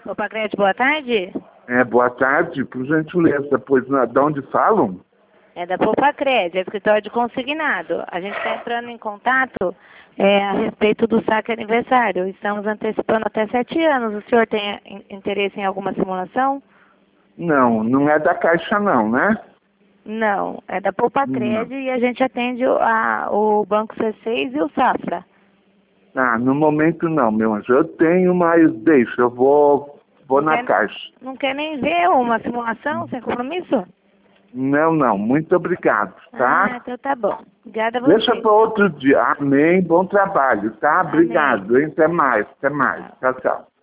Popacred, boa tarde. Boa tarde, por gentileza, pois de onde falam? É da Popacred, é escritório de consignado. A gente está entrando em contato a respeito do saque aniversário. Estamos antecipando até 7 anos. O senhor tem interesse em alguma simulação? Não, não é da Caixa não, né? Não, é da Popacred e a gente atende o Banco C6 e o Safra. Ah, no momento não, meu anjo. Eu tenho, mas deixa, eu vou na Caixa. Não quer nem ver uma simulação sem compromisso? Não, muito obrigado, tá? Ah, então tá bom. Obrigada a você. Deixa para outro dia. Amém, bom trabalho, tá? Amém. Obrigado, hein? Até mais. Tchau, tchau.